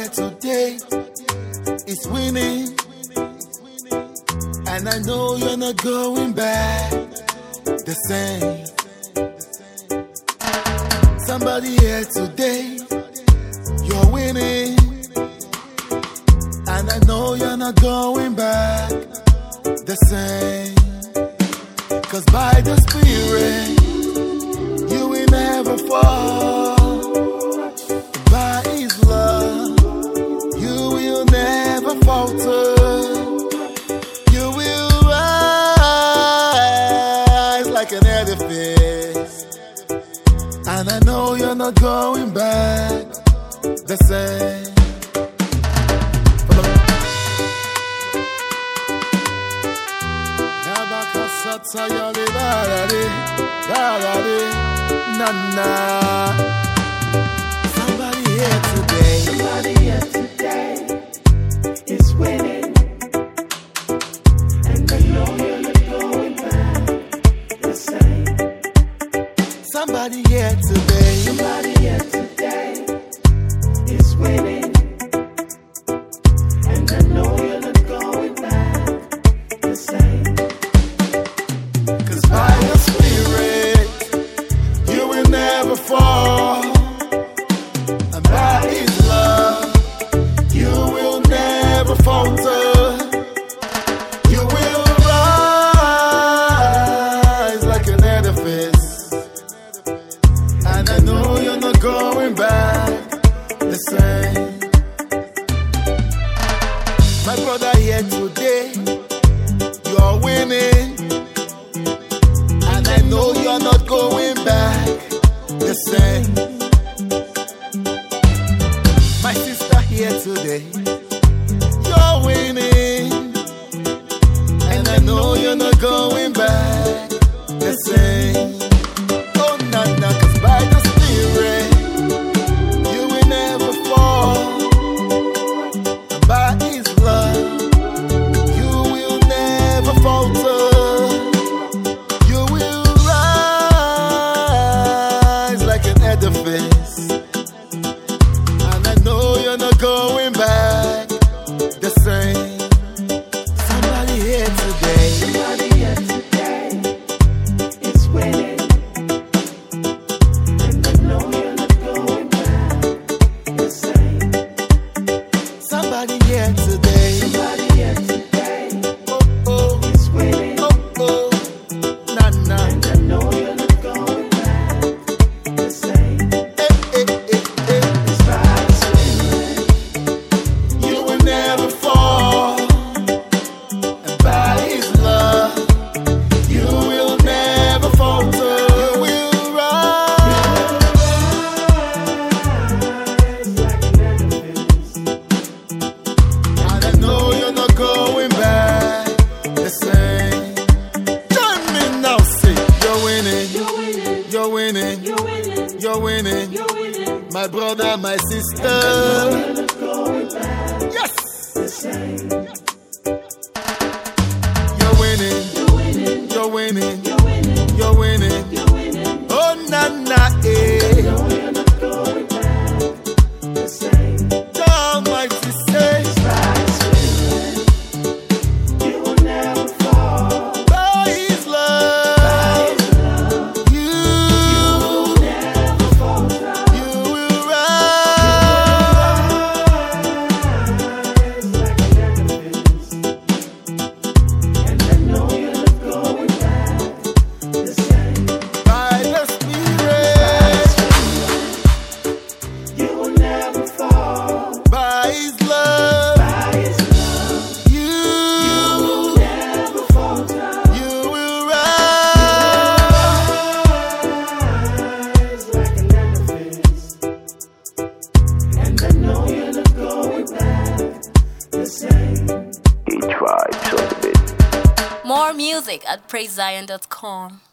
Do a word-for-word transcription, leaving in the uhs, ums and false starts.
today is winning, and I know you're not going back the same. Somebody here today, you're winning, and I know you're not going back the same. Cause by the Spirit, you will never fall. By His love, you will never falter. You will rise like an edifice, and I know you're not going back the same. Somebody here today, somebody here today is winning, and I know you're not going back the same. Somebody here today, somebody here today is winning, and I know you're not going back the same. Cause by the Spirit, you will never fall, and by His love, you will never falter. You will rise like an edifice, and I know you're not going back the same. My brother here today, you're winning, and I know you're not going back the same. My sister here today, you're winning, and I know you're not going back the same. Oh, nah, nah, cause by the Spirit, you will never fall, and by His love, you will never falter. You will rise like an edifice, and I know you're not going back the same. Somebody here today, Somebody here today is winning, and I know you're not going back the same. somebody here today, Somebody here today oh, oh, is winning, oh, oh, nah, nah, and I know you're not going back the same. eh, eh, eh, eh. It's by the Spirit, You will never fall, and by His love, you will never falter. You will rise, like an edifice. and I know you're not going back the same. Join me now, say you're winning, You're winning, you're winning, you're winning, you're winning, you're winning. my brother, my sister. You're not going back Yes, the same. you're winning, You're winning, you're winning, you're winning, you're winning. you're winning. Oh, na na, eh. No, you're not going back the same. Almighty say, By the Spirit, you will never fall. by His love, you, Never falter. you will rise. Like an edifice. And I know you're not going back the same. By the Spirit, You will never fall. by His love, By His love, you, never falter. you will rise. Like an edifice. And I know you're not going back the same. He tried so a bit. More music at praise zion dot com.